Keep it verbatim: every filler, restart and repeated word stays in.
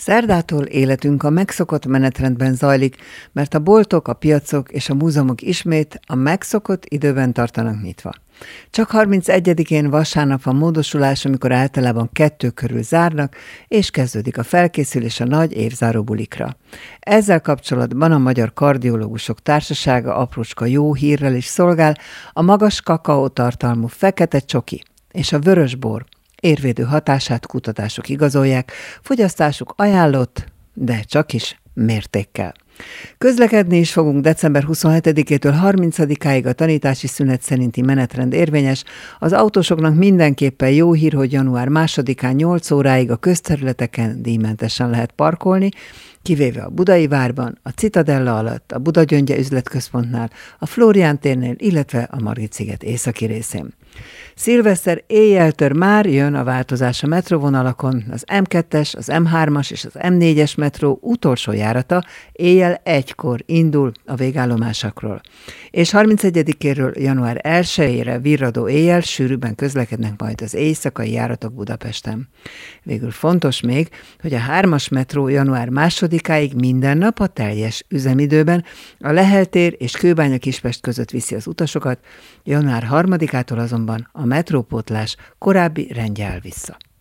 Szerdától életünk a megszokott menetrendben zajlik, mert a boltok, a piacok és a múzeumok ismét a megszokott időben tartanak nyitva. Csak harmincegyedikén vasárnap van módosulás, amikor általában kettő körül zárnak, és kezdődik a felkészülés a nagy évzáró bulikra. Ezzel kapcsolatban a Magyar Kardiológusok Társasága aprócska jó hírrel is szolgál: a magas kakaótartalmú fekete csoki és a vörös bor érvédő hatását kutatások igazolják, fogyasztásuk ajánlott, de csak is mértékkel. Közlekedni is fogunk. December huszonhetedikétől harmincadikáig a tanítási szünet szerinti menetrend érvényes. Az autósoknak mindenképpen jó hír, hogy január másodikán nyolc óráig a közterületeken díjmentesen lehet parkolni, kivéve a Budai Várban, a Citadella alatt, a Budagyöngye üzletközpontnál, a Flórián térnél, illetve a Margit-sziget északi részén. Szilveszter éjjeltől már jön a változás a metróvonalakon. Az em kettes, az em hármas és az em négyes metró utolsó járata éjjel egykor indul a végállomásokról. És harmincegyedikéről január elsejére virradó éjjel sűrűbben közlekednek majd az éjszakai járatok Budapesten. Végül fontos még, hogy a hármas metró január másodikáig minden nap a teljes üzemidőben a Lehel tér és Kőbánya-Kispest között viszi az utasokat, január harmadikától azonban a metrópótlás korábbi rendje áll vissza.